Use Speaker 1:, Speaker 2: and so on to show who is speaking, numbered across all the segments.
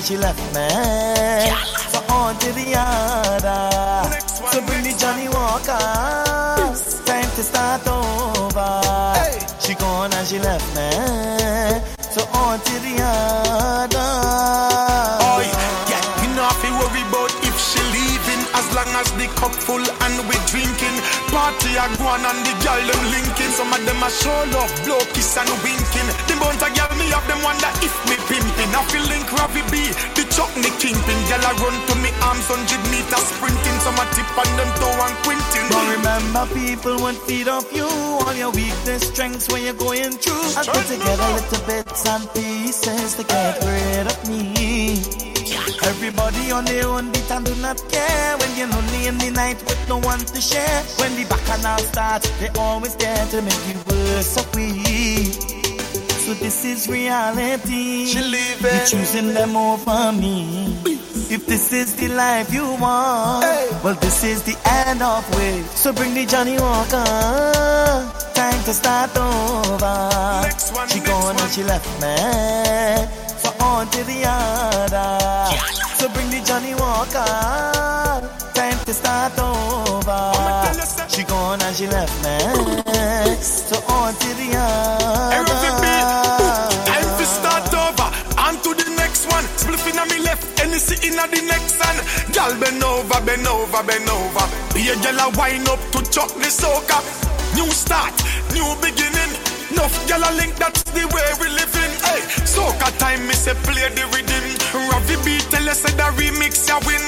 Speaker 1: she left me. So on to the other. So bring the Johnny Walker. Time to start over. She gone and she left me. So on to the other.
Speaker 2: Oh yeah, you know if you worry about if she leaving. As long as the cup full and we drinking. Party a go on and the girl them linking. Some of them a show love, blow kiss and winking. The bunch of girl me have them wonder if me pimping. I feel link Ravi B, the Chuckney kingpin. Girl a run to me arms 100 meters sprinting. Some a tip on them toe and quinting.
Speaker 1: But remember people won't feed off you. All your weakness, strengths when you're going through. I put together little bits and pieces to get rid of me. Everybody on their own beat and do not care. When you're lonely in the night with no one to share. When the bacchanal starts, they always there to make you worse off we. So this is reality.
Speaker 2: She leaving.
Speaker 1: You're choosing them over me. If this is the life you want, well this is the end of way. So bring the Johnny Walker. Time to start over. She gone and she left me. So on to the other. So bring the Johnny Walker. Time to start over. She gone and she left me. So on to the other.
Speaker 2: Time to start over. On to the next one. Spliffing on me left. Anything in the next one. Girl bend over, bend over, bend over. Be a girl a wind up to chuck the soca. New start, new beginning. Enough girl a link, that's the way we living. Hey, soca time, me say play the rhythm. Ravi B tell us that the remix ya win.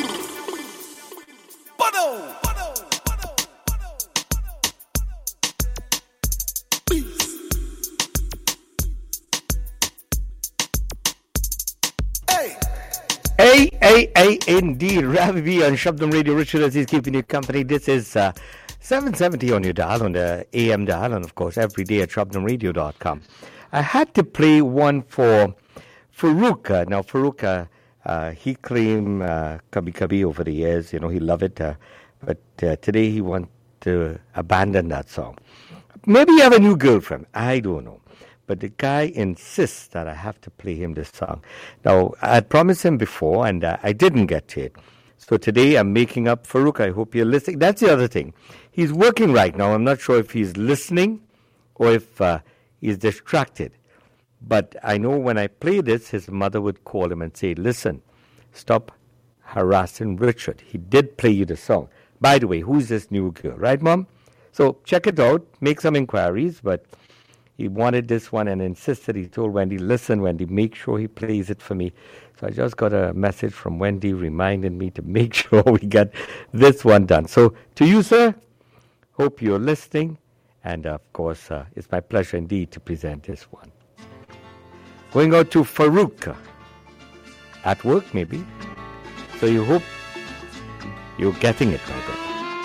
Speaker 3: Hey, indeed. Ravi B on Shabdam Radio. Richard Aziz keeping you company. This is 770 on your dial, on the AM dial, and of course every day at shabdamradio.com. I had to play one for Farooq. Now, Farooq, he claimed Kabhi Kabhi over the years. You know, he loved it. But today he wants to abandon that song. Maybe you have a new girlfriend. I don't know. But the guy insists that I have to play him this song. Now, I had promised him before, and I didn't get to it. So today I'm making up. Farooq, I hope you're listening. That's the other thing. He's working right now. I'm not sure if he's listening or if he's distracted. But I know when I play this, his mother would call him and say, listen, stop harassing Richard. He did play you the song. By the way, who's this new girl? Right, Mom? So check it out. Make some inquiries, but... he wanted this one and insisted. He told Wendy, listen, Wendy, make sure he plays it for me. So I just got a message from Wendy reminding me to make sure we get this one done. So to you, sir, hope you're listening. And, of course, it's my pleasure indeed to present this one. Going out to Farooq. At work, maybe. So you hope you're getting it right.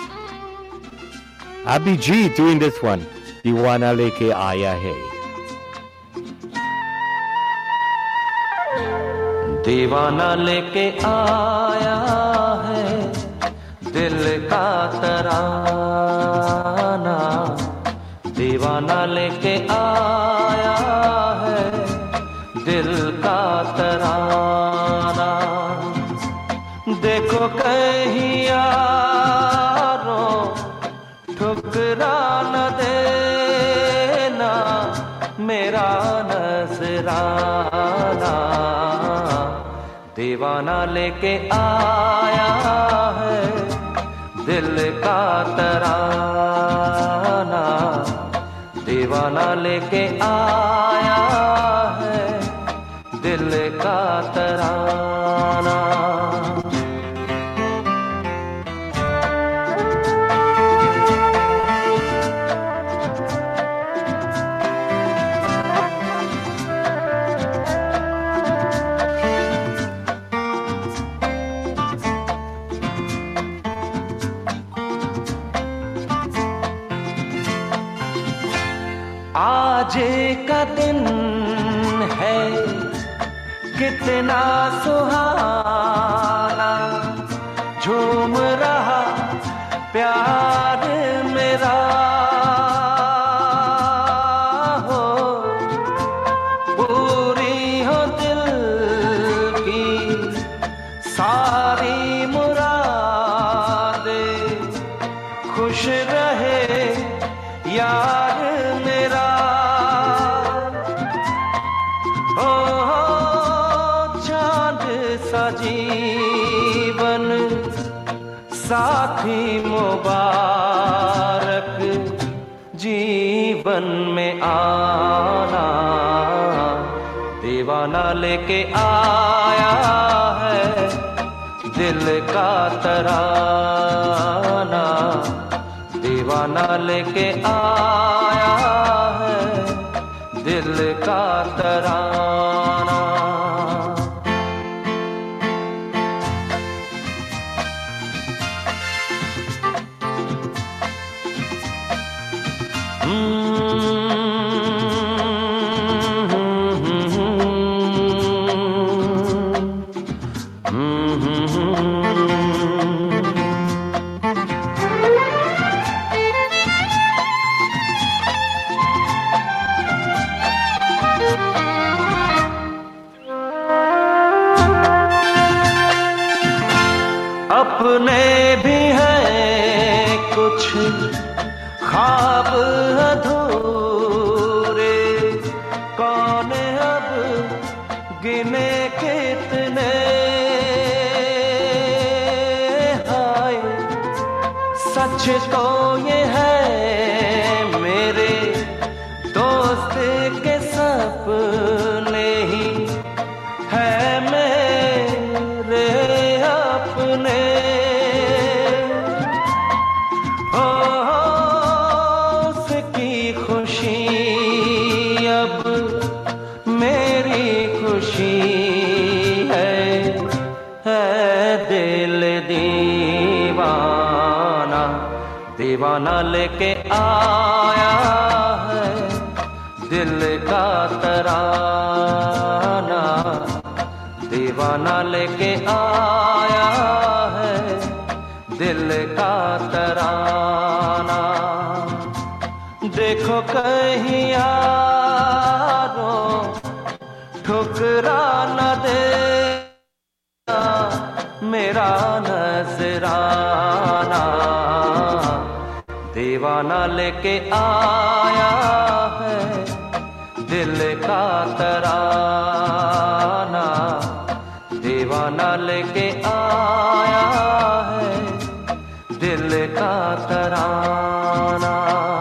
Speaker 3: Abhi G doing this one. दीवाना लेके आया है
Speaker 4: दीवाना लेके आया है दिल का तराना दीवाना लेके आया है दिल का तराना देखो कहीं यारो ठुकरा न दे मेरा नजराना दीवाना लेके आया है दिल का तराना दीवाना लेके आया है दिल का तराना आज का दिन है कितना सुहाना झूम रहा प्यार मेरा हो पूरी हो दिल की ओ चांद सा जीवन साथी मुबारक जीवन में आना दीवाना लेके आया है दिल का तराना दीवाना लेके आया है दिल का तराना अपने भी हैं कुछ ख्वाब अधूरे कौन अब गिने कितने हाय सच तो ये है मेरे दोस्त के सपने ही है मेरे अपने उसकी खुशी अब मेरी खुशी है दिल दीवाना दीवाना लेके आया है दिल का तराना दीवाना लेके आया है दिल का तराना देखो कहीं यारो ठुकरा न दे मेरा नजराना दीवाना लेके आया है दिल का तराना दीवाना लेके आया है दिल का तराना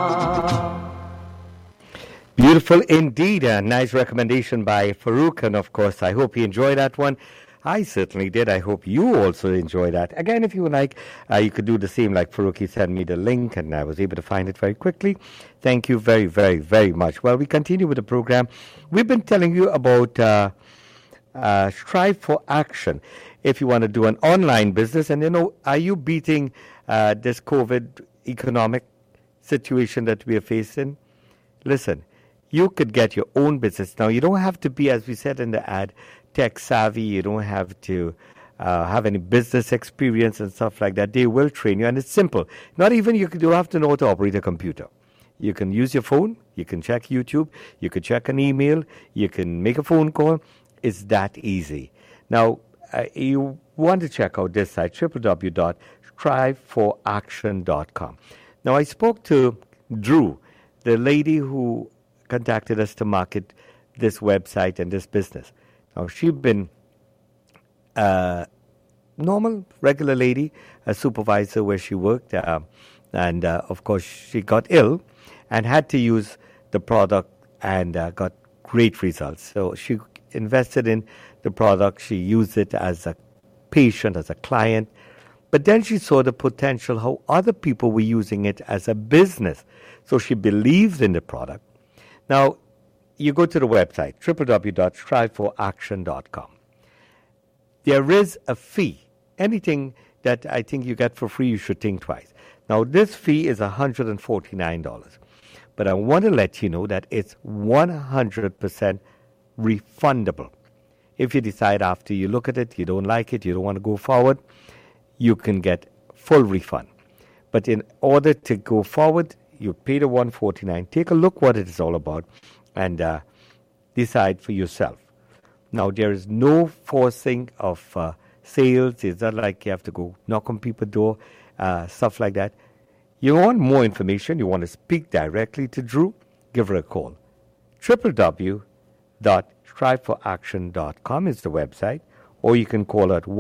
Speaker 3: Beautiful indeed. A nice recommendation by Farouk. And of course, I hope you enjoyed that one. I certainly did. I hope you also enjoyed that. Again, if you would like, you could do the same like Farouk. He sent me the link and I was able to find it very quickly. Thank you very, very, very much. Well, we continue with the program. We've been telling you about Strive for Action. If you want to do an online business, and are you beating this COVID economic situation that we are facing? Listen, you could get your own business. Now, you don't have to be, as we said in the ad, tech savvy. You don't have to have any business experience and stuff like that. They will train you, and it's simple. Not even you don't have to know how to operate a computer. You can use your phone. You can check YouTube. You can check an email. You can make a phone call. It's that easy. Now, you want to check out this site, www.striveforaction.com. Now, I spoke to Drew, the lady who contacted us to market this website and this business. Now, she's been normal, regular lady, a supervisor where she worked, and of course, she got ill and had to use the product and got great results. So she invested in the product. She used it as a patient, as a client. But then she saw the potential, how other people were using it as a business. So she believes in the product. Now, you go to the website, www.striveforaction.com. There is a fee. Anything that I think you get for free, you should think twice. Now, this fee is $149. But I want to let you know that it's 100% refundable. If you decide after you look at it, you don't like it, you don't want to go forward, you can get full refund. But in order to go forward, you pay the $149. Take a look what it is all about and decide for yourself. Now, there is no forcing of sales. It's not like you have to go knock on people's door, stuff like that. You want more information, you want to speak directly to Drew, give her a call. www.striveforaction.com. www.striveforaction.com is the website, or you can call at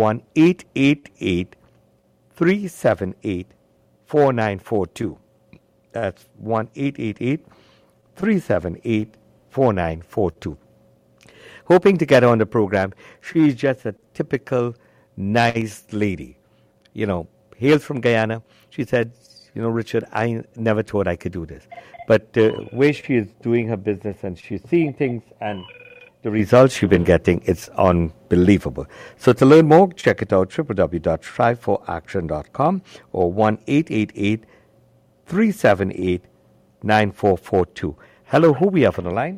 Speaker 3: 1-888-378-4942. That's 1-888-378-4942. Hoping to get her on the program. She's just a typical nice lady. You know, hails from Guyana. She said, you know, Richard, I never thought I could do this. But the way she is doing her business and she's seeing things and the results she's been getting, it's unbelievable. So to learn more, check it out, www.striveforaction.com or 1-888-378-9442. Hello, who we have on the line?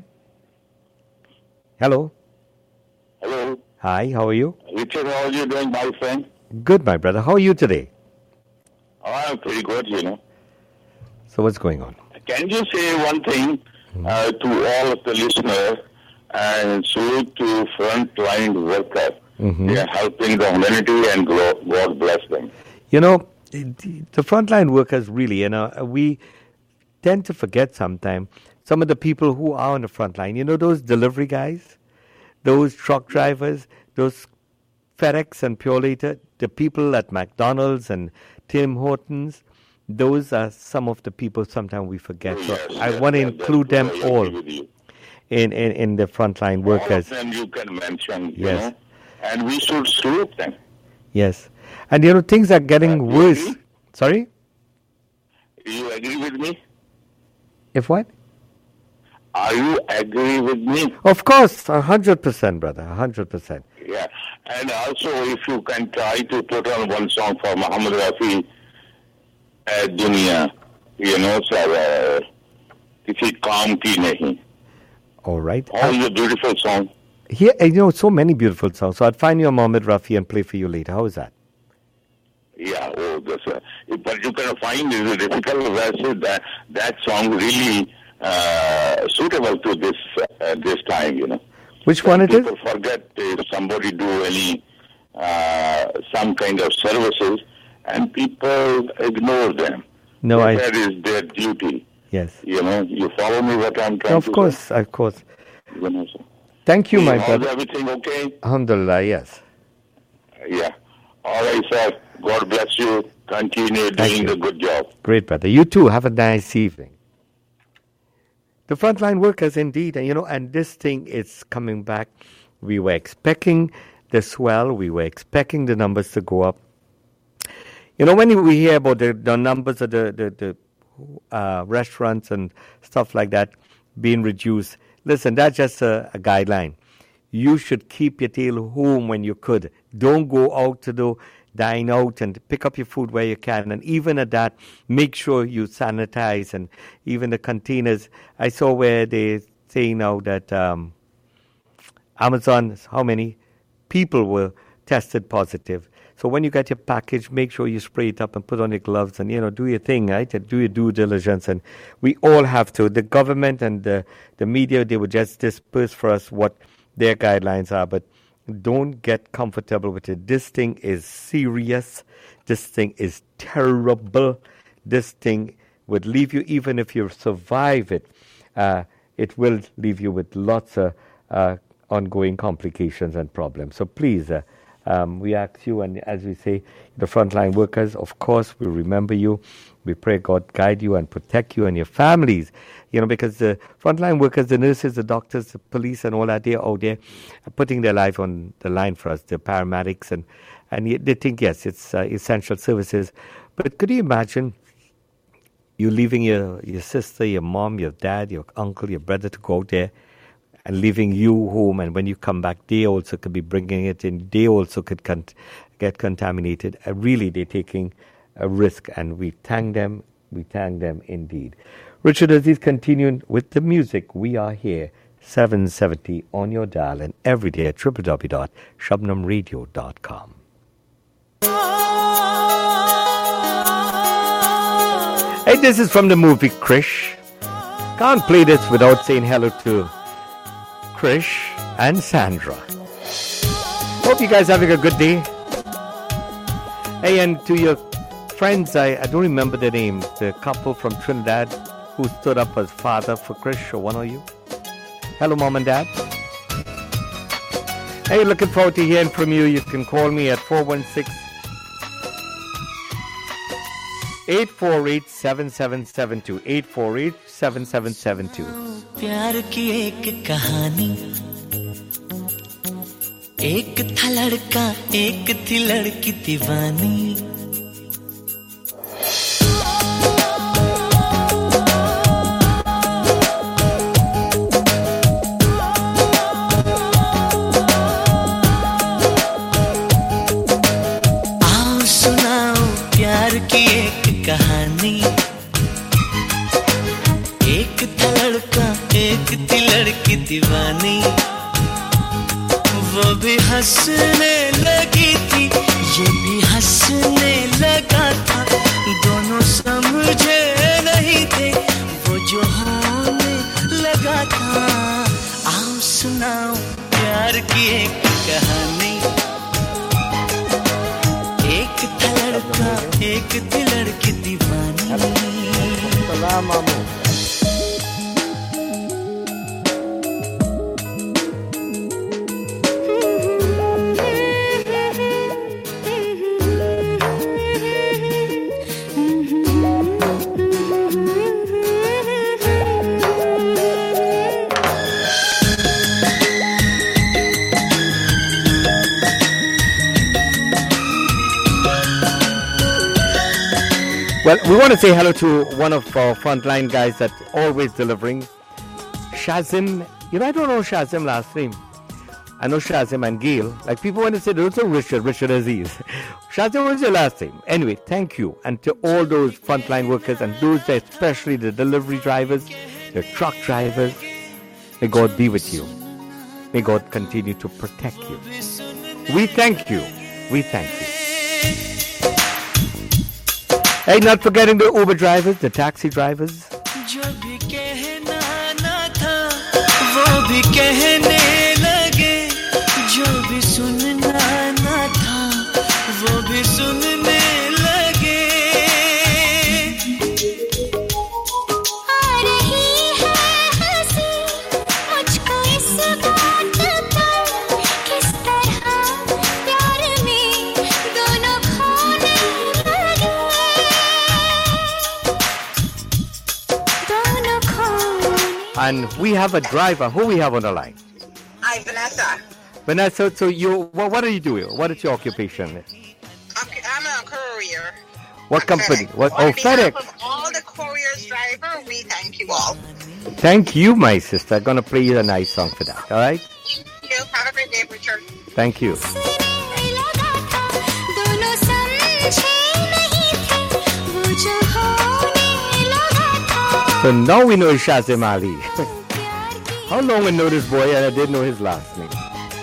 Speaker 3: Hello.
Speaker 5: Hello.
Speaker 3: Hi, how are you?
Speaker 5: Richard, how are you doing, my friend?
Speaker 3: Good, my brother. How are you today?
Speaker 5: Oh, I'm pretty good, you know.
Speaker 3: So what's going on?
Speaker 5: Can you say one thing to all of the listeners and salute to frontline workers? They are helping the humanity and God bless them.
Speaker 3: You know, the frontline workers really, you know, we tend to forget sometimes some of the people who are on the front line. You know, those delivery guys, those truck drivers, those FedEx and Pure Later, the people at McDonald's and Tim Hortons, those are some of the people sometimes we forget. So I want to include them all in the frontline workers.
Speaker 5: All of them you can mention, you know, and we should salute them.
Speaker 3: Yes. And, you know, things are getting worse. Sorry?
Speaker 5: You agree with me?
Speaker 3: If what?
Speaker 5: Are you agree with me?
Speaker 3: Of course, 100%, brother, 100%.
Speaker 5: Yeah. And also, if you can try to put on one song for Muhammad Rafi, Dunia, you know, sir, Kisi Kaam Ki Nahi.
Speaker 3: All right.
Speaker 5: All the beautiful song.
Speaker 3: Here, you know, so many beautiful songs. So I'd find you a Muhammad Rafi and play for you later. How is that?
Speaker 5: Yeah, that's but you can find it difficult verses that song really suitable to this time, you know.
Speaker 3: Which one it is?
Speaker 5: People forget if somebody do any some kind of services, and people ignore them.
Speaker 3: No,
Speaker 5: that is their duty.
Speaker 3: Yes.
Speaker 5: You know, you follow me what I'm trying
Speaker 3: to say? Of course.
Speaker 5: You know, so.
Speaker 3: Thank you, my brother.
Speaker 5: Everything okay?
Speaker 3: Alhamdulillah, yes.
Speaker 5: Yeah. All right, sir. God bless you. Continue doing the good job.
Speaker 3: Great, brother. You too. Have a nice evening. The frontline workers, indeed, and you know, and this thing is coming back. We were expecting the swell. We were expecting the numbers to go up. You know, when we hear about the numbers of the restaurants and stuff like that being reduced, listen, that's just a guideline. You should keep your tail home when you could. Don't go out to dine out and pick up your food where you can. And even at that, make sure you sanitize. And even the containers, I saw where they say now that Amazon, how many people were tested positive. So when you get your package, make sure you spray it up and put on your gloves and, you know, do your thing, right? Do your due diligence. And we all have to. The government and the media, they would just disperse for us what their guidelines are. But don't get comfortable with it. This thing is serious. This thing is terrible. This thing would leave you, even if you survive it, it will leave you with lots of ongoing complications and problems. So please, we ask you, and as we say, the frontline workers, of course, we remember you. We pray God guide you and protect you and your families. You know, because the frontline workers, the nurses, the doctors, the police, and all that, they're out there putting their life on the line for us. The paramedics, and they think, yes, it's essential services. But could you imagine you leaving your sister, your mom, your dad, your uncle, your brother to go out there and leaving you home, and when you come back, they also could be bringing it in. They also could get contaminated. Really, they're taking a risk, and we thank them. We thank them indeed. Richard Aziz continuing with the music. We are here, 770 on your dial, and every day at www.shabnamradio.com. Hey, this is from the movie Krish. Can't play this without saying hello to Krish and Sandra. Hope you guys having a good day. Hey, and to your friends, I don't remember the name, the couple from Trinidad who stood up as father for Krish, or one of you. Hello, Mom and Dad. Hey, looking forward to hearing from you. You can call me at 416-848-7772. 848-7772.
Speaker 1: प्यार की एक कहानी, एक था लड़का, एक थी लड़की दीवानी. कहानी, एक था लड़का, एक थी लड़की दीवानी. वो भी हंसने लगी थी, ये भी हंसने लगा था. दोनों समझे नहीं थे वो जो होने लगा था. आओ सुनाओ प्यार की एक कहानी. एक था लड़का, एक थी लड़की दीवानी.
Speaker 3: सलाम मामू. Well, we want to say hello to one of our frontline guys that's always delivering, Shazim. You know, I don't know Shazim last name. I know Shazim and Gail. Like people want to say, there's also Richard Aziz. Shazim, what's your last name? Anyway, thank you. And to all those frontline workers and those, especially the delivery drivers, the truck drivers, may God be with you. May God continue to protect you. We thank you. We thank you. Hey, not forgetting the Uber drivers, the taxi drivers.
Speaker 1: जो भी कहना ना था, वो भी कहने लगे. जो भी सुनना ना था, वो भी सुनने लगे. आ रही है हंसी मुझको इस बात पर, किस तरह प्यार में दोनों खोने लगे.
Speaker 3: And we have a driver. Who we have on the line?
Speaker 6: Hi, Vanessa.
Speaker 3: Vanessa, so what are you doing? What is your occupation?
Speaker 6: I'm a courier.
Speaker 3: What company?
Speaker 6: FedEx.
Speaker 3: What?
Speaker 6: On
Speaker 3: Oh,
Speaker 6: behalf
Speaker 3: FedEx.
Speaker 6: of all the couriers driver, we thank you all.
Speaker 3: Thank you, my sister. I'm going to play you a nice song for that. All right?
Speaker 6: Thank you. Have a great day, Richard.
Speaker 3: Thank you. So now we know Shazim Ali. How long we know this boy and I didn't know his last name?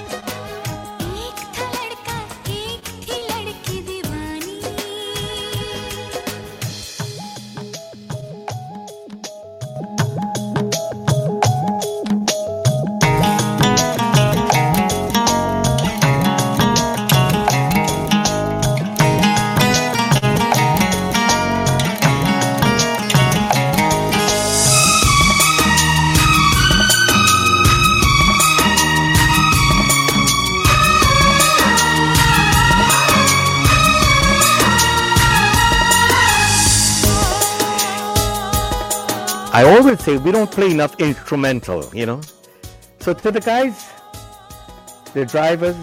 Speaker 3: I always say we don't play enough instrumental, you know. So to the guys, the drivers,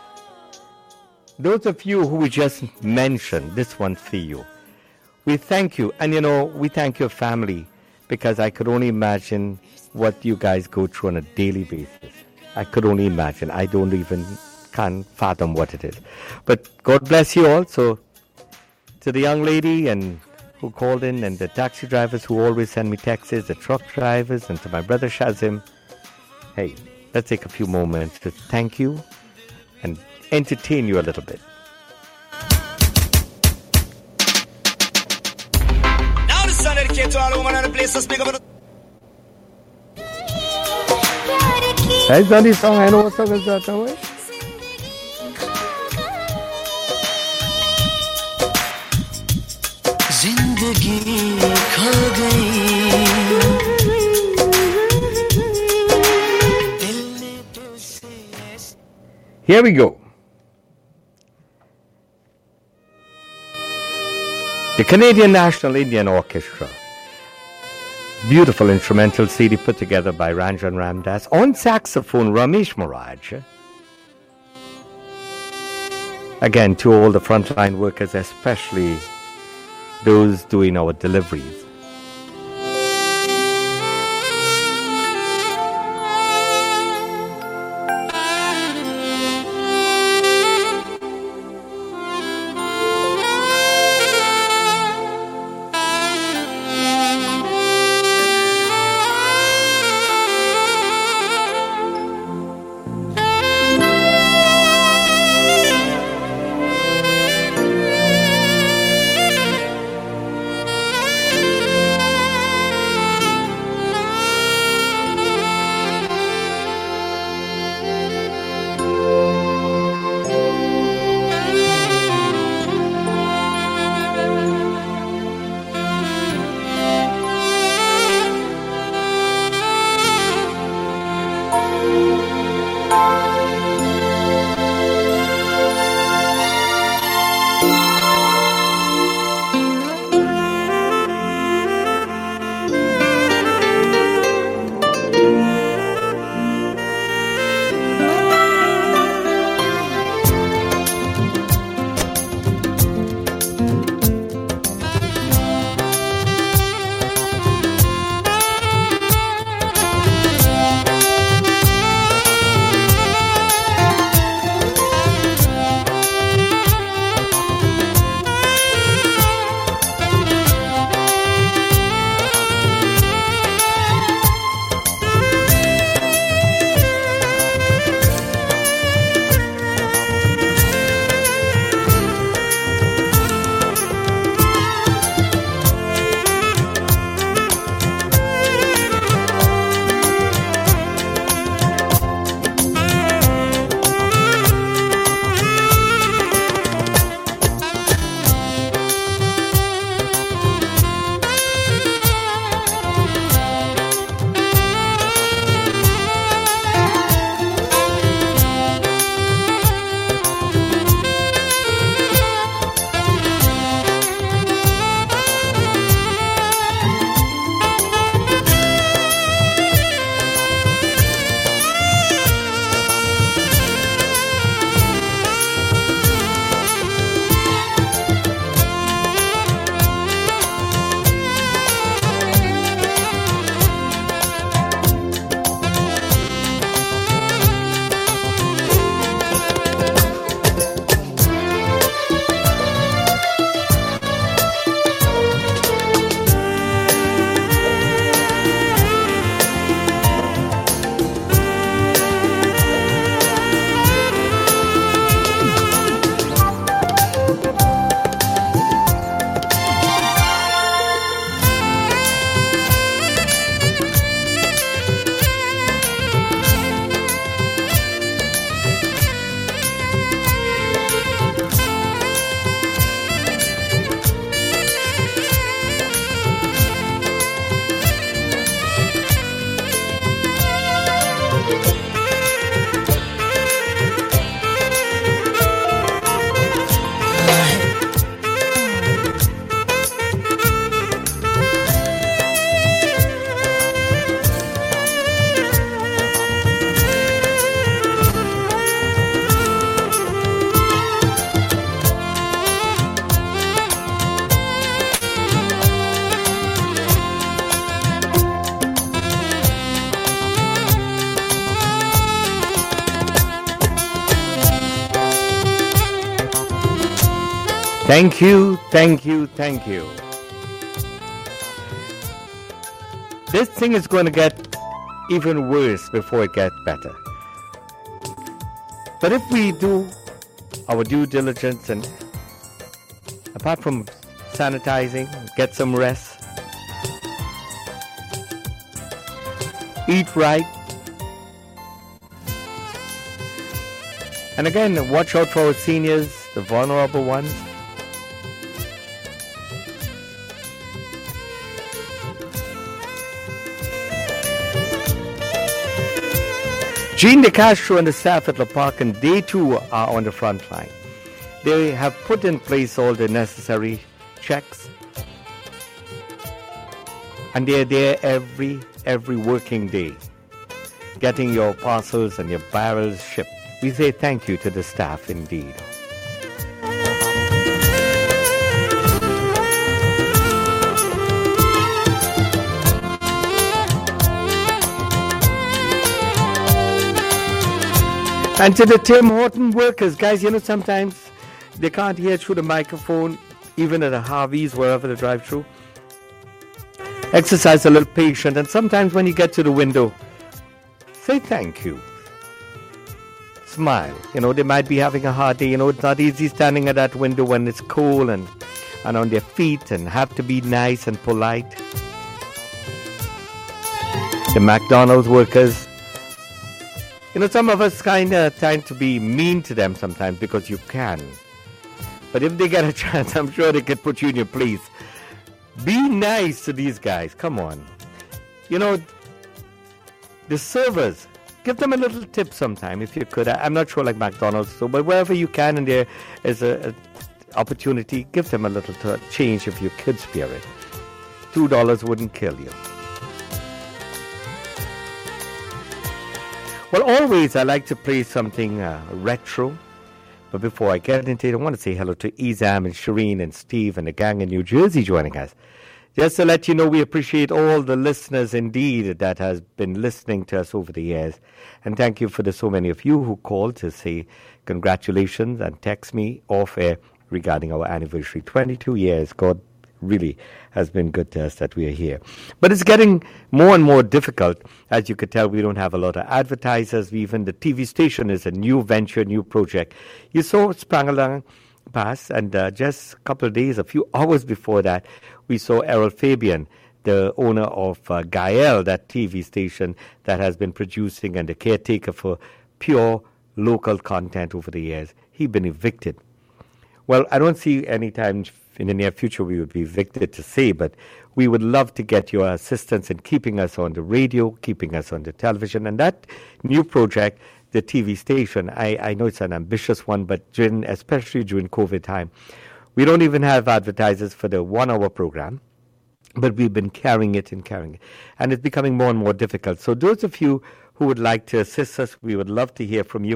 Speaker 3: those of you who we just mentioned, this one's for you. We thank you. And, you know, we thank your family because I could only imagine what you guys go through on a daily basis. I could only imagine. I don't even can't fathom what it is. But God bless you all. So to the young lady and who called in and the taxi drivers who always send me texts, the truck drivers, and to my brother Shazim, hey, let's take a few moments to thank you and entertain you a little bit.
Speaker 7: Now the song dedicated to all women in the place to speak about it.
Speaker 3: Hey, is that the song? I know what song is that, don't we?
Speaker 1: जिंदगी खो गई दिल ने तुझसे.
Speaker 3: Here we go. The Canadian National Indian Orchestra. Beautiful instrumental CD put together by Ranjan Ramdas. On saxophone, Ramesh Maraj. Again, to all the frontline workers, especially those doing our deliveries. Thank you, thank you, thank you. This thing is going to get even worse before it gets better. But if we do our due diligence and apart from sanitizing, get some rest, eat right, and again, watch out for our seniors, the vulnerable ones. Gene De Castro and the staff at La Park, and they too are on the front line. They have put in place all the necessary checks, and they're there every working day, getting your parcels and your barrels shipped. We say thank you to the staff indeed. And to the Tim Horton workers, guys, you know, sometimes they can't hear through the microphone, even at the Harveys, wherever they drive through. Exercise a little patience, and sometimes when you get to the window, say thank you. Smile. You know, they might be having a hard day. You know, it's not easy standing at that window when it's cold and on their feet, and have to be nice and polite. The McDonald's workers, you know, some of us kind of tend to be mean to them sometimes because you can. But if they get a chance, I'm sure they could put you in your place. Be nice to these guys. Come on. You know, the servers, give them a little tip sometime if you could. I'm not sure like McDonald's, so, but wherever you can and there is a opportunity, give them a little change if you could spare it. $2 wouldn't kill you. Well, always I like to play something retro. But before I get into it, I want to say hello to Izam and Shireen and Steve and the gang in New Jersey joining us. Just to let you know, we appreciate all the listeners indeed that has been listening to us over the years. And thank you for the so many of you who called to say congratulations and text me off air regarding our anniversary. 22 years. God really has been good to us that we are here. But it's getting more and more difficult. As you could tell, we don't have a lot of advertisers. Even the TV station is a new venture, new project. You saw sprang along past, and just a couple of days, a few hours before that, we saw Errol Fabian, the owner of Gael, that TV station that has been producing and the caretaker for pure local content over the years. He'd been evicted. Well, I don't see any time in the near future we would be evicted to say, but we would love to get your assistance in keeping us on the radio, keeping us on the television. And that new project, the TV station, I know it's an ambitious one, but especially during COVID time, we don't even have advertisers for the 1 hour program, but we've been carrying it. And it's becoming more and more difficult. So those of you who would like to assist us, we would love to hear from you,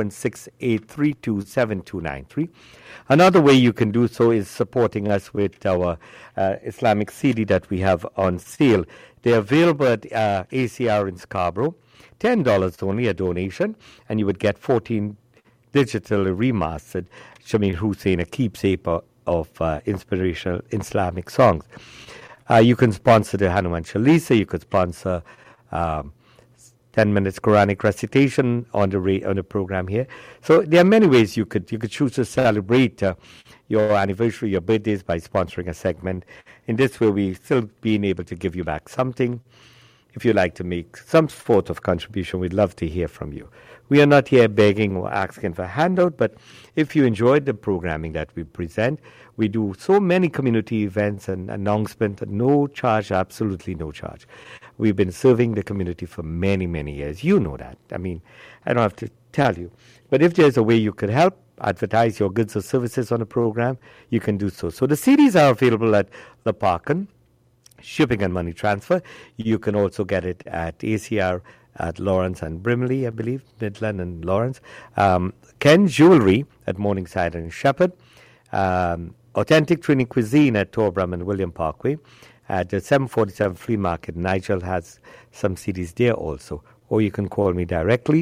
Speaker 3: 416-832-7293. Another way you can do so is supporting us with our Islamic CD that we have on sale. They're available at ACR in Scarborough. $10 only a donation, and you would get 14 digital remastered Shamir Hussein, a keepsake of inspirational Islamic songs. You can sponsor the Hanuman Chalisa. You could sponsor 10 minutes Quranic recitation on the program here. So there are many ways you could choose to celebrate your anniversary, your birthdays by sponsoring a segment. In this way, we still being able to give you back something. If you'd like to make some sort of contribution, we'd love to hear from you. We are not here begging or asking for a handout, but if you enjoyed the programming that we present, we do so many community events and announcements at no charge, absolutely no charge. We've been serving the community for many, many years. You know that. I mean, I don't have to tell you. But if there's a way you could help advertise your goods or services on the program, you can do so. So the CDs are available at Le Parkin, shipping and money transfer. You can also get it at ACR at Lawrence and Brimley, I believe, Midland and Lawrence. Ken Jewelry at Morningside and Shepherd. Authentic Trini Cuisine at Torbram and William Parkway. At the 747 Flea Market, Nigel has some CDs there also. Or you can call me directly,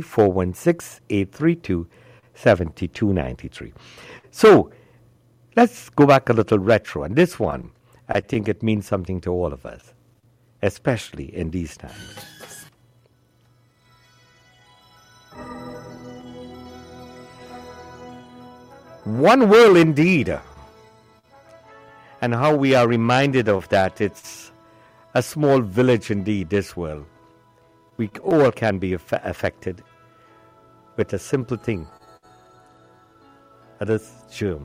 Speaker 3: 416-832-7293. So, let's go back a little retro. And this one, I think it means something to all of us, especially in these times. One world indeed. And how we are reminded of that. It's a small village indeed, this world. We all can be affected with a simple thing. That is germ.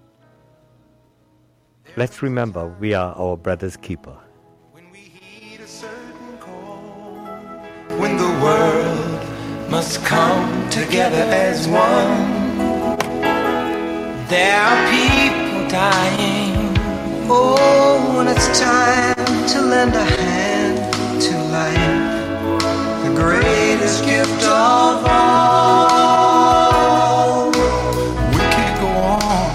Speaker 3: Let's remember, we are our brother's keeper.
Speaker 8: When we heed a certain call, when the world
Speaker 1: must come together as one. There are people dying. Oh, when it's time to lend a hand to life, the greatest gift of all. We can't go on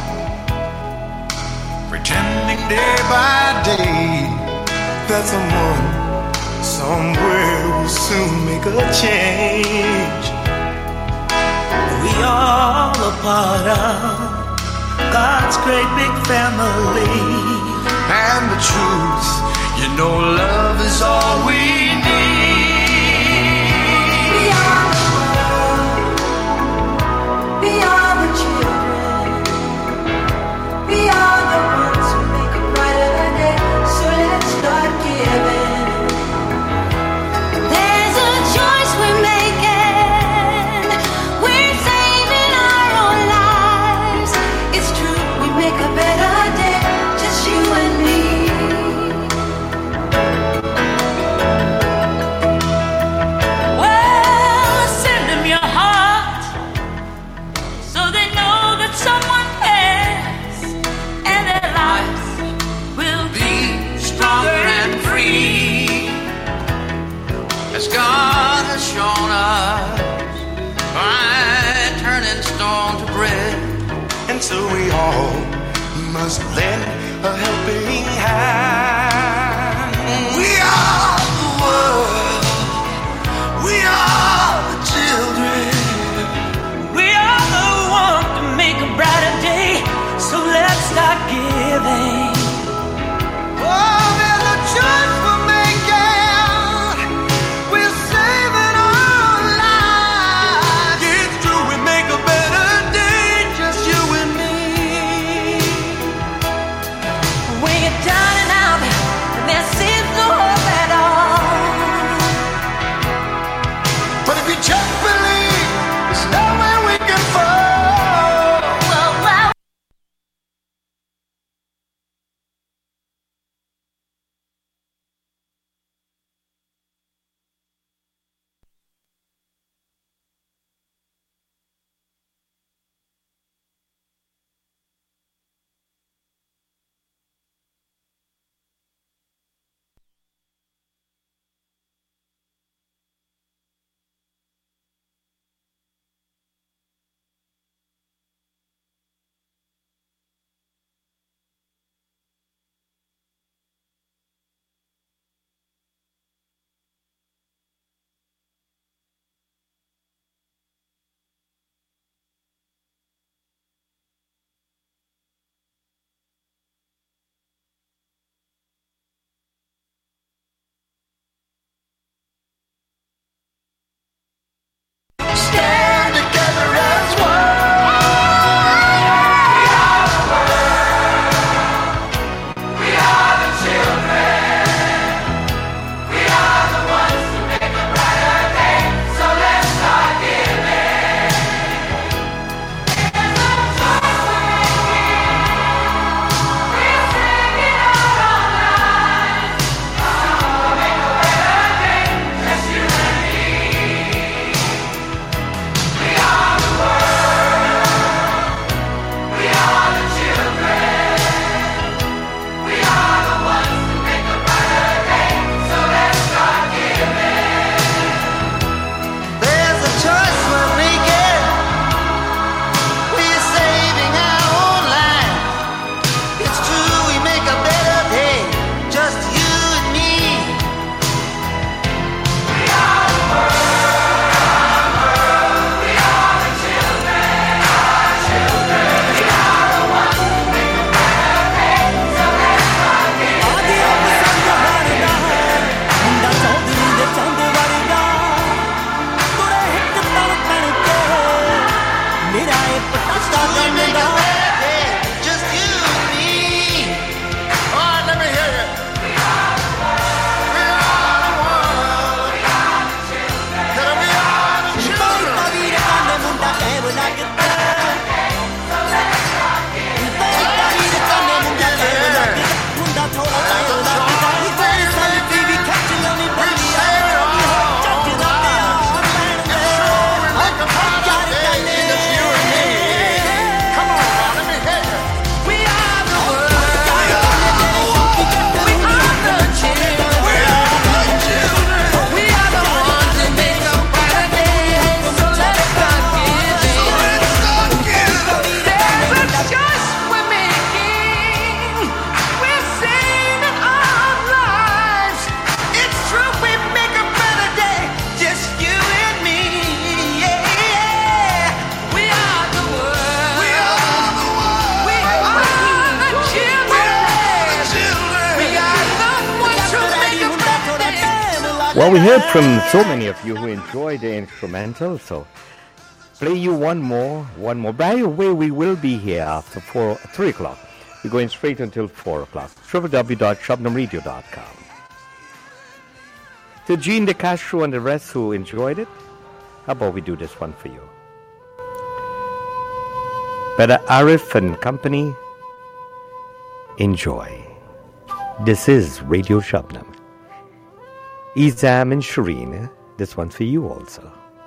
Speaker 1: pretending day by day that someone somewhere will soon make a change. We all a part of God's great big family. And the truth, you know, love is all we need. We are the world. We are the children. We are the ones who make a brighter day. So let's start giving.
Speaker 8: There's a choice we're making. We're saving our own lives. It's true, we make a better day. Just you and me. Well, send them your heart so they know that someone cares, and their lives will be stronger and free,
Speaker 9: as God has shown us by turning stone to bread.
Speaker 1: And so we all must lend a helping hand. We are the world. We are the children. We are the one to make a brighter day. So let's start giving. Oh, there's a choice we're making. We're saving our lives. It's true, we make a better day. Just you and me.
Speaker 3: Well, we heard from so many of you who enjoyed the instrumental, so play you one more. By the way, we will be here after 3 o'clock. We're going straight until 4 o'clock. www.shabnamradio.com. To Gene De Castro and the rest who enjoyed it, how about we do this one for you? Better Arif and company, enjoy. This is Radio Shabnam. Izam and Shireen, this one's for you also.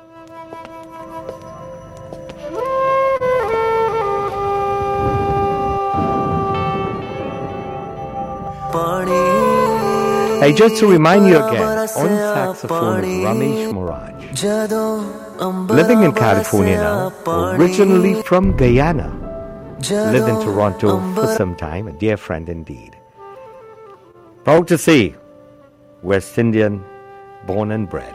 Speaker 3: Hey, just to remind you again, on saxophone is Ramesh Muraj. Living in California now, originally from Guyana. Lived in Toronto for some time, a dear friend indeed. Proud to say, West Indian, born and bred.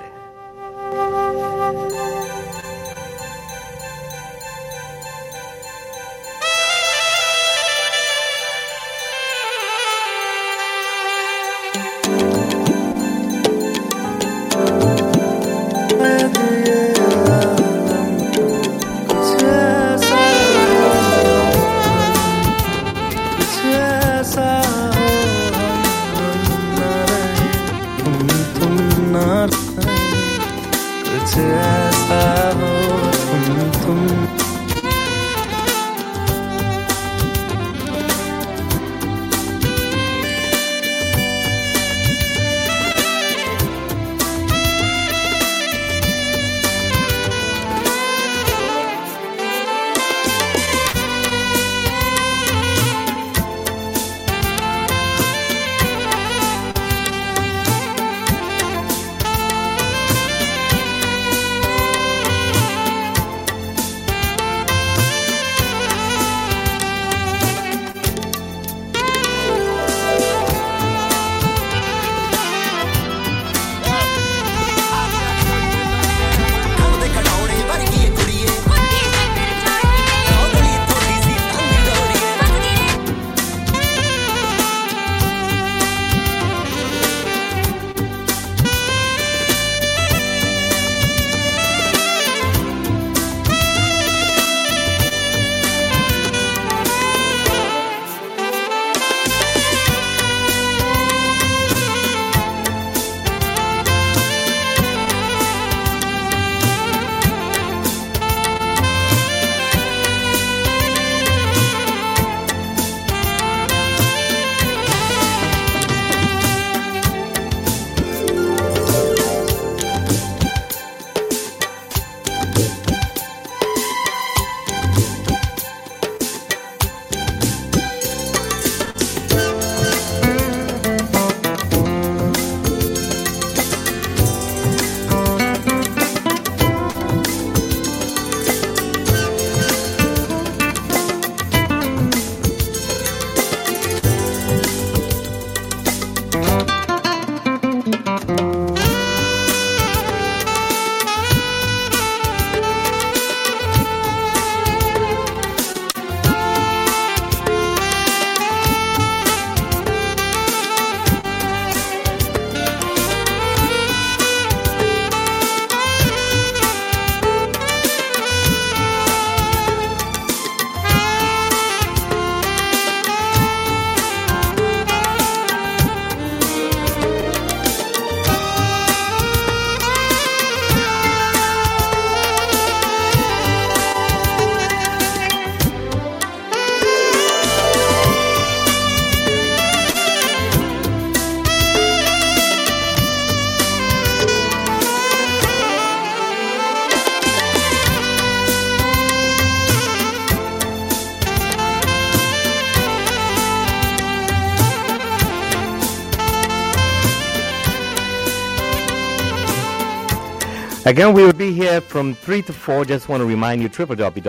Speaker 3: Again, we will be here from 3 to 4. Just want to remind you,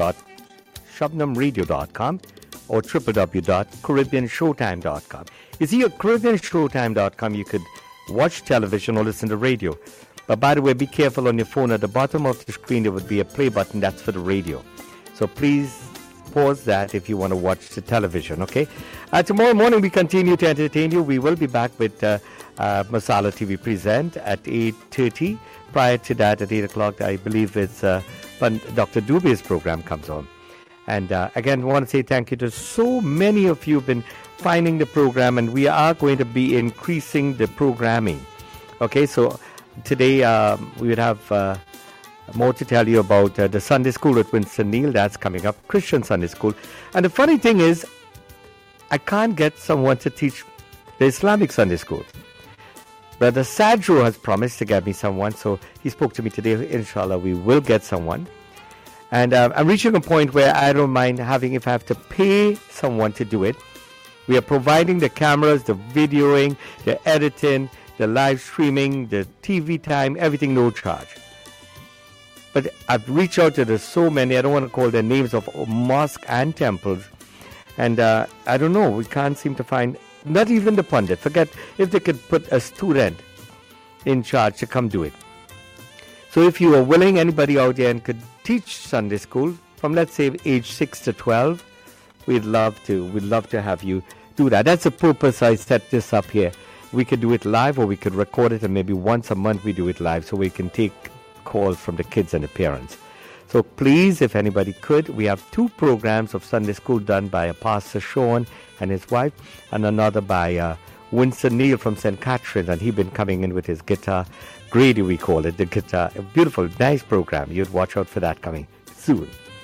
Speaker 3: www.shabnamradio.com or www.caribbeanshowtime.com. You see, at caribbeanshowtime.com, you could watch television or listen to radio. But by the way, be careful on your phone. At the bottom of the screen, there would be a play button. That's for the radio. So please pause that if you want to watch the television, okay? Tomorrow morning, we continue to entertain you. We will be back with Masala TV present at 8:30. Prior to that, at 8 o'clock, I believe it's when Dr. Dubey's program comes on. And again, I want to say thank you to so many of you who've been finding the program, and we are going to be increasing the programming. Okay, so today we would have more to tell you about the Sunday School at Winston Neal. That's coming up, Christian Sunday School. And the funny thing is, I can't get someone to teach the Islamic Sunday School. Brother Sadro has promised to get me someone, so he spoke to me today. Inshallah, we will get someone. And I'm reaching a point where I don't mind having, if I have to pay someone to do it. We are providing the cameras, the videoing, the editing, the live streaming, the TV time, everything no charge. But I've reached out to so many, I don't want to call their names, of mosques and temples. And I don't know, we can't seem to find, not even the pundit. Forget if they could put a student in charge to come do it. So if you are willing, anybody out there and could teach Sunday school from, let's say, age 6 to 12, we'd love to have you do that. That's the purpose I set this up here. We could do it live, or we could record it, and maybe once a month we do it live so we can take calls from the kids and the parents. So please, if anybody could, we have 2 programs of Sunday school done by a Pastor Sean and his wife, and another by Winston Neal from St. Catherine's, and he's been coming in with his guitar. Grady, we call it, the guitar. A beautiful, nice program. You'd watch out for that coming soon.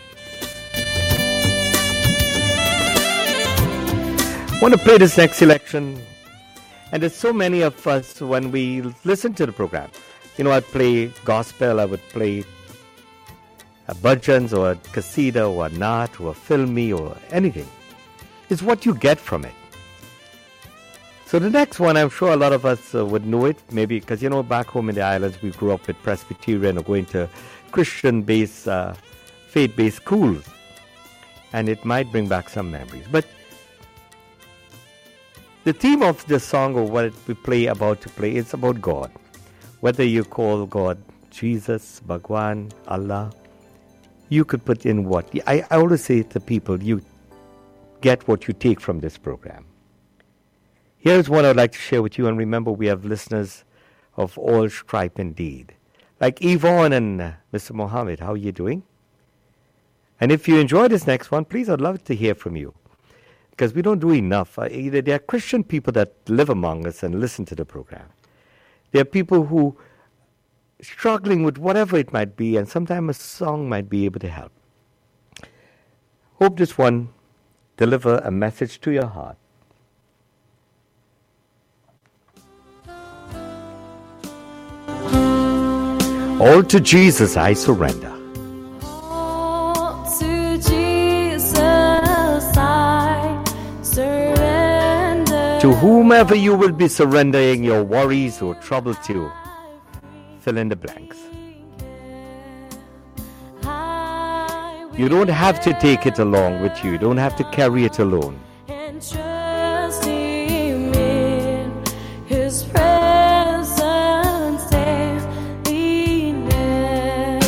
Speaker 3: I want to play this next selection. And there's so many of us, when we listen to the program, you know, I'd play gospel, I would play a bhajans or a kasida or a naat or a filmi or anything. It's what you get from it. So the next one, I'm sure a lot of us would know it, maybe because, you know, back home in the islands, we grew up with Presbyterian or going to Christian-based, faith-based schools. And it might bring back some memories. But the theme of the song, or what we about to play, it's about God. Whether you call God Jesus, Bhagwan, Allah, you could put in what. I always say to people, you get what you take from this program. Here's one I'd like to share with you, and remember, we have listeners of all stripe indeed. Like Yvonne and Mr. Mohammed, how are you doing? And if you enjoy this next one, please, I'd love to hear from you. Because we don't do enough. There are Christian people that live among us and listen to the program. There are people who are struggling with whatever it might be, and sometimes a song might be able to help. Hope this one deliver a message to your heart. All to Jesus I surrender.
Speaker 10: All to Jesus I surrender.
Speaker 3: To whomever you will be surrendering your worries or trouble to, fill in the blanks. You don't have to take it along with you. You don't have to carry it alone.
Speaker 10: And trust Him in His presence daily near.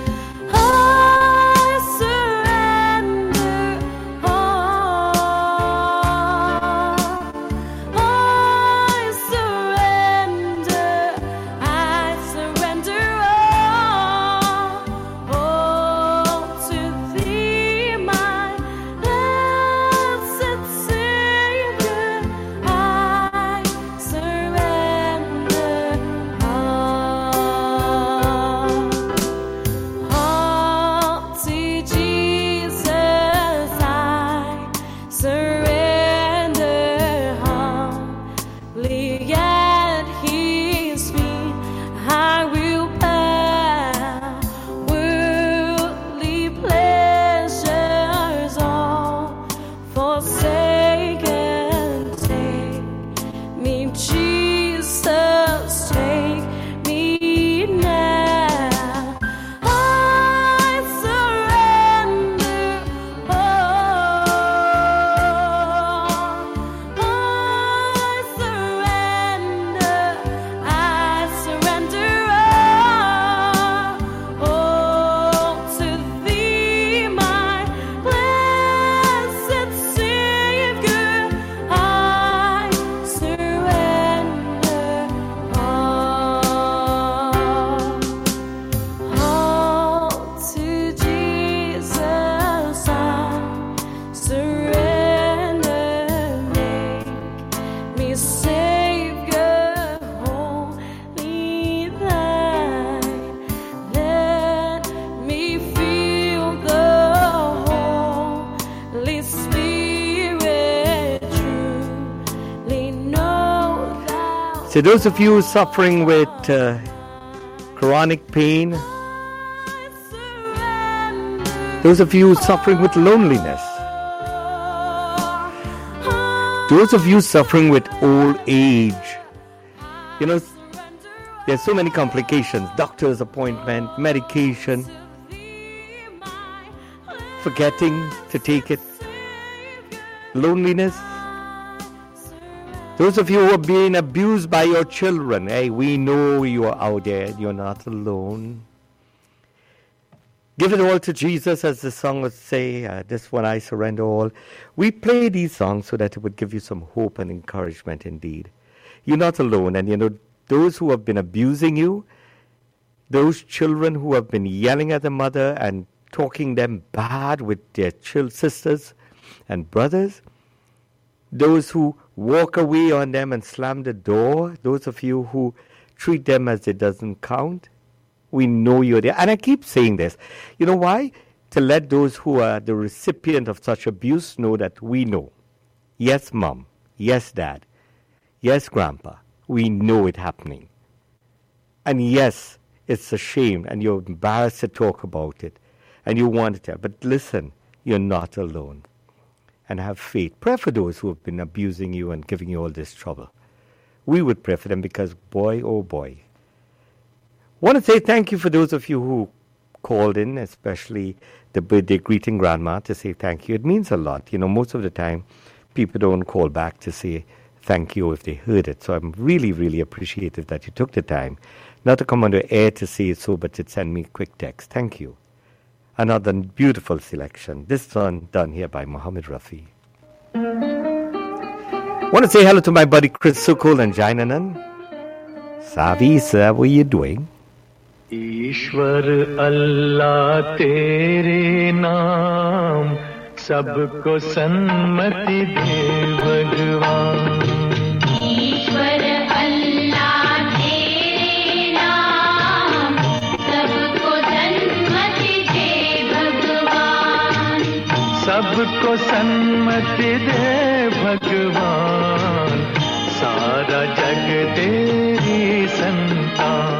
Speaker 10: I surrender all. I surrender all to Thee, my blessed Savior.
Speaker 3: So those of you suffering with chronic pain, those of you suffering with loneliness, those of you suffering with old age, you know, there's so many complications, doctor's appointment, medication, forgetting to take it, loneliness. Those of you who are being abused by your children, hey, we know you are out there. You're not alone. Give it all to Jesus, as the song would say. This one, I surrender all. We play these songs so that it would give you some hope and encouragement indeed. You're not alone. And you know, those who have been abusing you, those children who have been yelling at the mother and talking them bad with their sisters and brothers, those who walk away on them and slam the door, those of you who treat them as it doesn't count, we know you're there. And I keep saying this. You know why? To let those who are the recipient of such abuse know that we know. Yes, Mom. Yes, Dad. Yes, Grandpa. We know it happening. And yes, it's a shame and you're embarrassed to talk about it. And you want to tell. But listen, you're not alone. And have faith. Pray for those who have been abusing you and giving you all this trouble. We would pray for them because, boy, oh boy. Want to say thank you for those of you who called in, especially the birthday greeting grandma, to say thank you. It means a lot. You know, most of the time, people don't call back to say thank you if they heard it. So I'm really, really appreciative that you took the time, not to come on the air to say it so, but to send me a quick text. Thank you. Another beautiful selection. This one done here by Muhammad Rafi. Want to say hello to my buddy Chris Sukul and Jainanan. Savi, sir, what are you doing?
Speaker 11: ईश्वर अल्लाह तेरे नाम सबको सन्मति दे भगवान
Speaker 8: ईश्वर अल्लाह तेरे नाम सबको सन्मति दे भगवान
Speaker 11: सबको सन्मति दे भगवान सारा जग तेरी संतान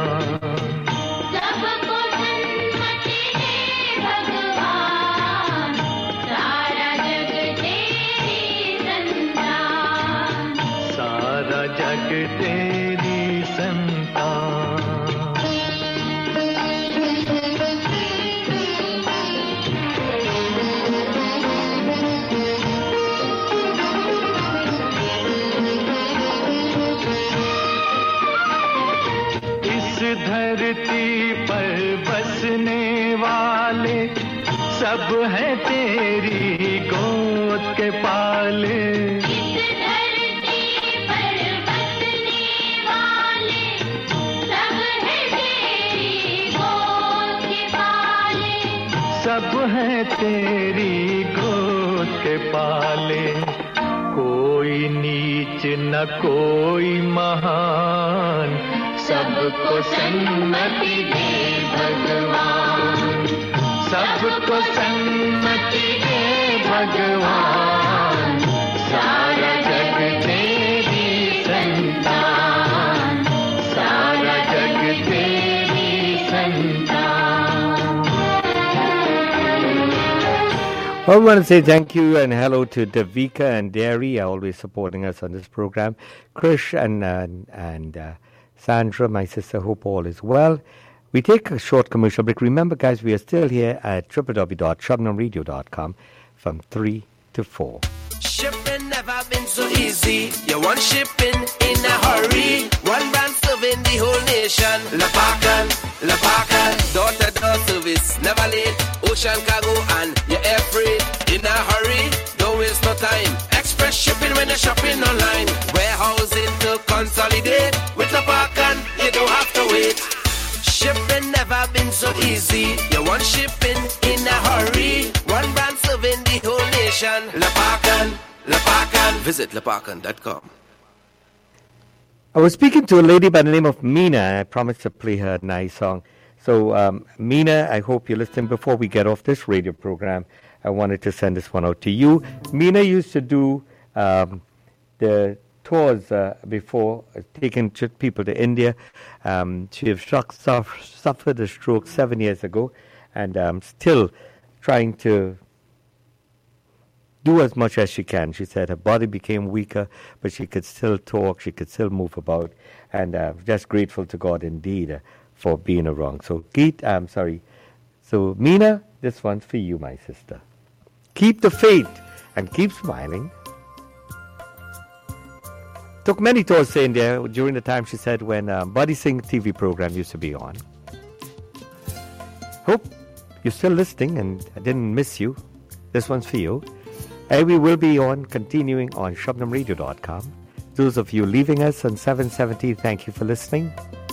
Speaker 11: सब है तेरी गोद के पाले
Speaker 8: इस धरती पर बसने वाले सब है तेरी गोद के पाले
Speaker 11: सब है तेरी गोद के पाले कोई नीच न कोई महान सबको सन्मति दे भगवान सबको सन्मति दे भगवान सारा जग तेरी संतान सारा जग तेरी संतान
Speaker 3: Well, I want to say thank you and hello to Davika and Derry, always supporting us on this program. Krish and Sandra, my sister, hope all is well. We take a short commercial break. Remember, guys, we are still here at www.shabnamradio.com from 3 to 4.
Speaker 12: Shipping never been so easy. You want shipping in a hurry. One brand serving the whole nation. Lapakan, door-to-door service. Never late. Ocean cargo and your air freight. In a hurry, don't waste no time. Express shipping when you're shopping online. Warehousing to consolidate. With Lapakan, you don't have to wait. Shipping never been so easy. You want shipping in a hurry. One brand serving the whole nation. Lapakan. Visit lapakan.com.
Speaker 3: I was speaking to a lady by the name of Mina. I promised to play her a nice song. So, Mina, I hope you're listening. Before we get off this radio program, I wanted to send this one out to you. Mina used to do the tours before, taking people to India. She has suffered a stroke 7 years ago, and still trying to do as much as she can. She said her body became weaker, but she could still talk, she could still move about, and just grateful to God indeed for being around. So, So, Meena, this one's for you, my sister. Keep the faith and keep smiling. Took many tours to India during the time, she said, when Buddy Singh TV program used to be on. Hope you're still listening and I didn't miss you. This one's for you. And we will be continuing on ShabnamRadio.com. Those of you leaving us on 770, thank you for listening.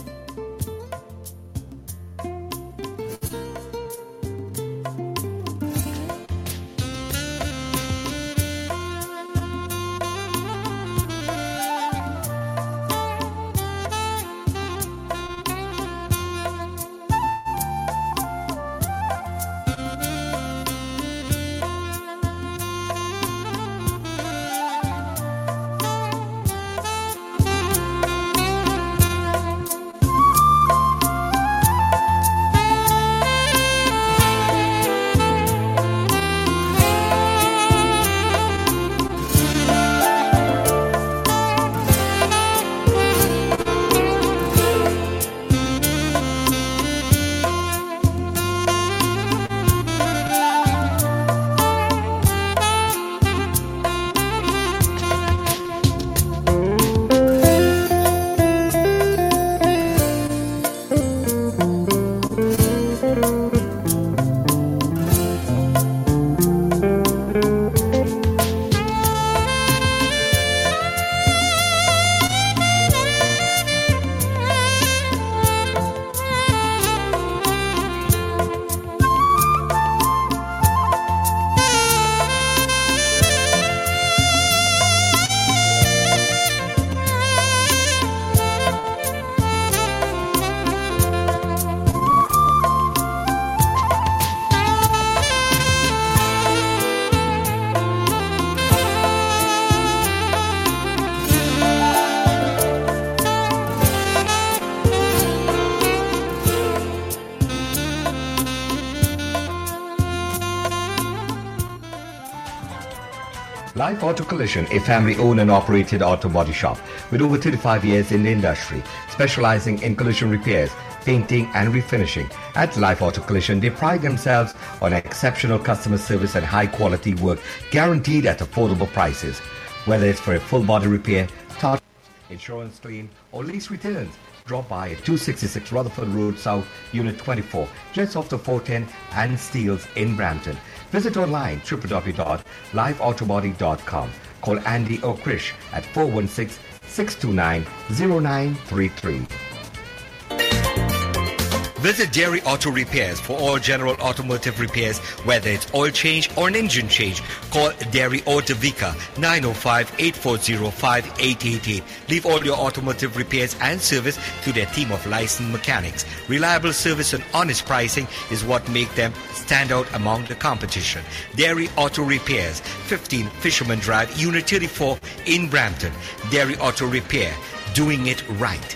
Speaker 13: Life Auto Collision, a family-owned and operated auto body shop with over 35 years in the industry, specializing in collision repairs, painting and refinishing. At Life Auto Collision, they pride themselves on exceptional customer service and high-quality work guaranteed at affordable prices. Whether it's for a full body repair, insurance claim, or lease returns, drop by at 266 Rutherford Road South, Unit 24, just off the 410 and Steeles in Brampton. Visit online www.lifeautobody.com. Call Andy or Krish at 416-629-0933.
Speaker 14: Visit Dairy Auto Repairs for all general automotive repairs, whether it's oil change or an engine change. Call Dairy Auto Vika 905-840-5888. Leave all your automotive repairs and service to their team of licensed mechanics. Reliable service and honest pricing is what make them stand out among the competition. Dairy Auto Repairs, 15 Fisherman Drive, Unit 34 in Brampton. Dairy Auto Repair, doing it right.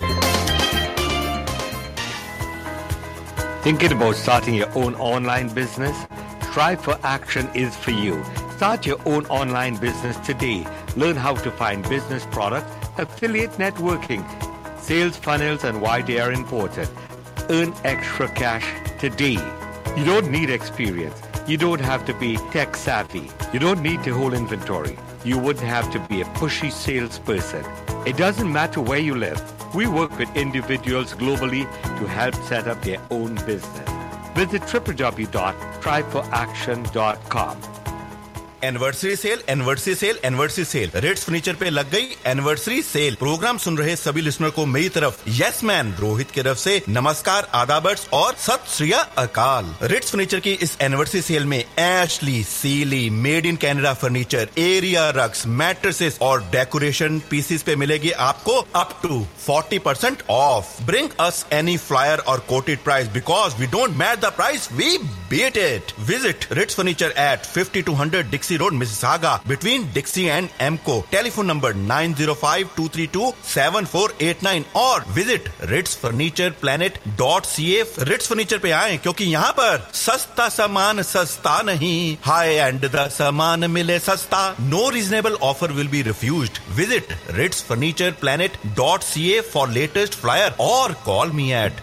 Speaker 3: Thinking about starting your own online business? Strive for Action is for you. Start your own online business today. Learn how to find business products, affiliate networking, sales funnels, and why they are important. Earn extra cash today. You don't need experience. You don't have to be tech savvy. You don't need to hold inventory. You wouldn't have to be a pushy salesperson. It doesn't matter where you live. We work with individuals globally to help set up their own business. Visit www.striveforaction.com.
Speaker 15: Anniversary sale, anniversary sale, anniversary sale. Rates furniture पे लग गई anniversary cell. Programme सुन रहे सभी listener को मेरी तरफ yes man Rohit की तरफ से नमस्कार, आदाबर्स और सत श्री अकाल। रेट्स फर्नीचर की इस एनिवर्सरी सेल में Ashley, Sealy, made in Canada furniture, area rugs, mattresses और डेकोरेशन पीसेस पे मिलेगी आपको up to 40% off. Bring us any flyer और quoted price because we don't match the price, we beat it. Visit Rates furniture at 5200 Dixie Dixie Road, Mississauga, between Dixie and Emco. Telephone number 905-232-7489 और visit RitzFurniturePlanet.ca. Ritz Furniture पे आएं क्योंकि यहाँ पर सस्ता सामान सस्ता नहीं, हाई एंड द सामान मिले सस्ता. No reasonable offer will be refused. Visit RitzFurniturePlanet.ca for latest flyer or call me at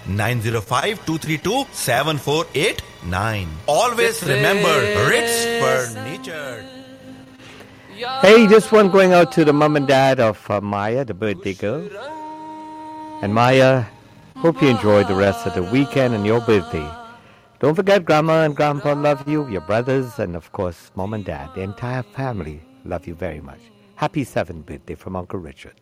Speaker 15: 905-232-7489. Always remember Ritz Furniture.
Speaker 3: Hey, this one going out to the mom and dad of Maya, the birthday girl. And Maya, hope you enjoy the rest of the weekend and your birthday. Don't forget Grandma and Grandpa love you, your brothers, and of course Mom and Dad, the entire family love you very much. Happy 7th birthday from Uncle Richard.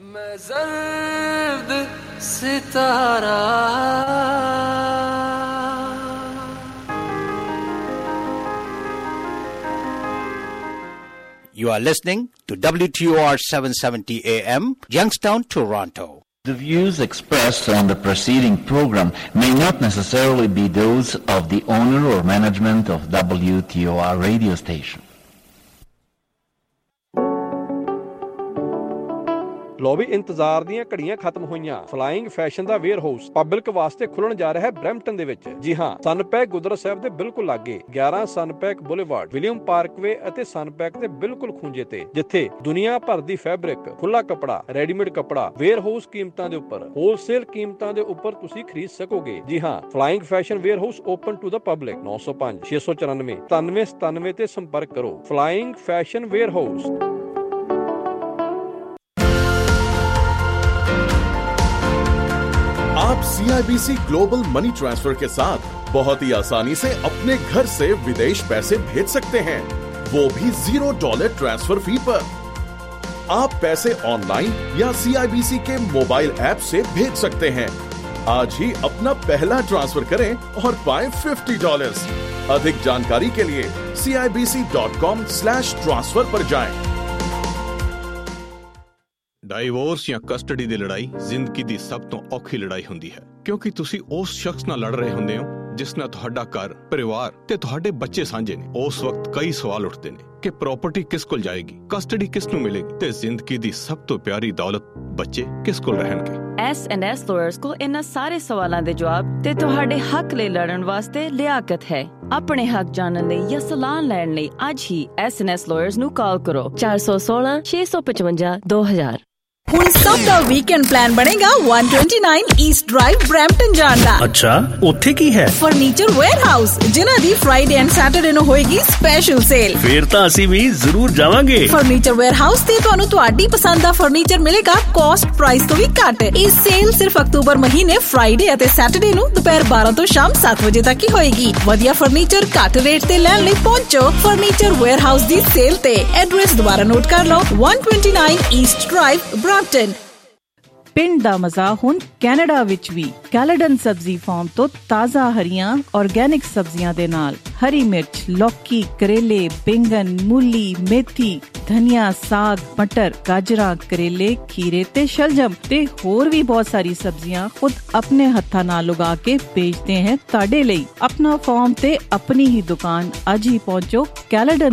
Speaker 16: You are listening to WTOR 770 AM, Youngstown, Toronto.
Speaker 17: The views expressed on the preceding program may not necessarily be those of the owner or management of WTOR radio station.
Speaker 18: ਲੋ ਵੀ ਇੰਤਜ਼ਾਰ ਦੀਆਂ ਘੜੀਆਂ ਖਤਮ ਹੋਈਆਂ। Flying fashion ਦਾ warehouse public ਵਾਸਤੇ ਖੁੱਲਣ ਜਾ ਰਿਹਾ ਹੈ ਬਰੈਂਪਟਨ ਦੇ ਵਿੱਚ। ਜੀ ਹਾਂ, ਸਨਪੈਕ ਗੁਰਦੁਆਰਾ ਸਾਹਿਬ ਦੇ ਬਿਲਕੁਲ ਲਾਗੇ 11 ਸਨਪੈਕ ਬੁਲੇਵਾਰਡ, ਵਿਲੀਅਮ ਪਾਰਕਵੇ ਅਤੇ ਸਨਪੈਕ ਦੇ ਬਿਲਕੁਲ ਖੂੰਜੇ ਤੇ, ਜਿੱਥੇ ਦੁਨੀਆ ਭਰ ਦੀ ਫੈਬਰਿਕ, ਖੁੱਲਾ ਕੱਪੜਾ, ਰੈਡੀਮੇਡ ਕੱਪੜਾ ਵੇਅਰ ਹਾਊਸ ਕੀਮਤਾਂ ਦੇ ਉੱਪਰ, ਹੋਲਸੇਲ ਕੀਮਤਾਂ ਦੇ ਉੱਪਰ ਤੁਸੀਂ ਖਰੀਦ ਸਕੋਗੇ। ਜੀ ਹਾਂ, flying fashion warehouse open to the public. 905 694 9797 ਤੇ ਸੰਪਰਕ ਕਰੋ। Flying fashion warehouse.
Speaker 19: आप CIBC ग्लोबल मनी ट्रांसफर के साथ बहुत ही आसानी से अपने घर से विदेश पैसे भेज सकते हैं, वो भी $0 ट्रांसफर फी पर। आप पैसे ऑनलाइन या CIBC के मोबाइल ऐप से भेज सकते हैं। आज ही अपना पहला ट्रांसफर करें और पाएं $50। अधिक जानकारी के लिए CIBC.com/transfer पर जाएं।
Speaker 20: ਡਾਈਵੋਰਸ ਜਾਂ ਕਸਟਡੀ ਦੀ ਲੜਾਈ ਜ਼ਿੰਦਗੀ ਦੀ ਸਭ ਤੋਂ ਔਖੀ ਲੜਾਈ ਹੁੰਦੀ ਹੈ, ਕਿਉਂਕਿ ਤੁਸੀਂ ਉਸ ਸ਼ਖਸ ਨਾਲ ਲੜ ਰਹੇ ਹੁੰਦੇ ਹੋ ਜਿਸ ਨਾਲ ਤੁਹਾਡਾ ਘਰ, ਪਰਿਵਾਰ ਤੇ ਤੁਹਾਡੇ ਬੱਚੇ ਸਾਂਝੇ ਨੇ। ਉਸ ਵਕਤ ਕਈ ਸਵਾਲ ਉੱਠਦੇ ਨੇ ਕਿ ਪ੍ਰਾਪਰਟੀ ਕਿਸ ਕੋਲ ਜਾਏਗੀ, ਕਸਟਡੀ ਕਿਸ ਨੂੰ ਮਿਲੇਗੀ ਤੇ ਜ਼ਿੰਦਗੀ ਦੀ ਸਭ ਤੋਂ ਪਿਆਰੀ ਦੌਲਤ ਬੱਚੇ ਕਿਸ ਕੋਲ ਰਹਿਣਗੇ।
Speaker 21: S&S ਲਾਇਰਸ ਕੋਲ ਇਹਨਾਂ ਸਾਰੇ ਸਵਾਲਾਂ ਦੇ ਜਵਾਬ ਤੇ ਤੁਹਾਡੇ ਹੱਕ ਲਈ ਲੜਨ ਵਾਸਤੇ ਲਿਆਕਤ ਹੈ। ਆਪਣੇ ਹੱਕ ਜਾਣਨ ਲਈ ਜਾਂ ਸਲਾਹ ਲੈਣ ਲਈ ਅੱਜ ਹੀ S&S ਲਾਇਰਸ ਨੂੰ ਕਾਲ ਕਰੋ 416 655 2000।
Speaker 22: ਹੁਣ ਸਭ ਦਾ ਵੀਕਐਂਡ ਪਲਾਨ ਬਣੇਗਾ 129 ਈਸਟ ਡਰਾਈਵ ਬਰੈਂਪਟਨ ਜਾਣ ਦਾ।
Speaker 23: ਅੱਛਾ, ਉੱਥੇ ਕੀ ਹੈ?
Speaker 22: ਫਰਨੀਚਰ ਵੇਅਰ ਹਾਊਸ, ਜਿਨ੍ਹਾਂ ਦੀ ਫਰਾਈਡੇ ਐਂਡ ਸੈਟਰਡੇ ਨੂੰ ਹੋਏਗੀ ਸਪੈਸ਼ਲ ਸੇਲ।
Speaker 23: ਫੇਰ ਤਾਂ ਅਸੀਂ ਵੀ ਜ਼ਰੂਰ ਜਾਵਾਂਗੇ।
Speaker 22: ਫਰਨੀਚਰ ਵੇਅਰ ਹਾਊਸ ਤੇ ਤੁਹਾਨੂੰ ਤੁਹਾਡੀ ਪਸੰਦ ਦਾ ਫਰਨੀਚਰ ਮਿਲੇਗਾ ਕਾਸਟ ਪ੍ਰਾਈਸ ਤੋਂ ਵੀ ਘੱਟ। ਇਹ ਸੇਲ ਸਿਰਫ ਅਕਤੂਬਰ ਮਹੀਨੇ ਫਰਾਈਡੇ ਅਤੇ ਸੈਟਰਡੇ ਨੂੰ ਦੁਪਹਿਰ 12 ਤੋਂ ਸ਼ਾਮ 7 ਵਜੇ ਤੱਕ ਹੀ ਹੋਏਗੀ। ਵਧੀਆ ਫਰਨੀਚਰ ਘੱਟ ਰੇਟ ਤੇ ਲੈਣ ਲਈ ਪਹੁੰਚੋ ਫਰਨੀਚਰ ਵੇਅਰ ਹਾਊਸ ਦੀ ਸੇਲ ਤੇ। ਐਡਰੈਸ ਦੁਬਾਰਾ ਨੋਟ ਕਰ ਲਓ, 129 ਈਸਟ ਡਰਾਈਵ ਬਰੈਂਪਟਨ।
Speaker 24: ਪਿੰਡ ਦਾ ਮਜ਼ਾ ਹੁਣ ਕੈਨੇਡਾ ਵਿੱਚ ਵੀ। ਕੈਲੇਡਨ ਸਬਜ਼ੀ ਫਾਰਮ ਤੋਂ ਤਾਜ਼ਾ ਹਰੀਆਂ ਆਰਗੈਨਿਕ ਸਬਜ਼ੀਆਂ ਦੇ ਨਾਲ ਹਰੀ ਮਿਰਚ, ਲੌਕੀ, ਕਰੇਲੇ, ਬੈਂਗਨ, ਮੂਲੀ, ਮੇਥੀ, ਧਨੀਆ, ਸਾਗ, ਮਟਰ, ਗਾਜਰਾਂ, ਕਰੇਲੇ, ਖੀਰੇ ਤੇ ਸ਼ਲਜਮ ਤੇ ਹੋਰ ਵੀ ਬਹੁਤ ਸਾਰੀ ਸਬਜ਼ੀਆਂ ਖੁਦ ਆਪਣੇ ਹੱਥਾਂ ਨਾਲ ਉਗਾ ਕੇ ਵੇਚਦੇ हैं ਤੁਹਾਡੇ ਲਈ। ਆਪਣਾ ਫਾਰਮ ਤੇ ਆਪਣੀ ਹੀ ਦੁਕਾਨ ਅੱਜ ਹੀ ਪਹੁੰਚੋ ਕੈਲੇਡਨ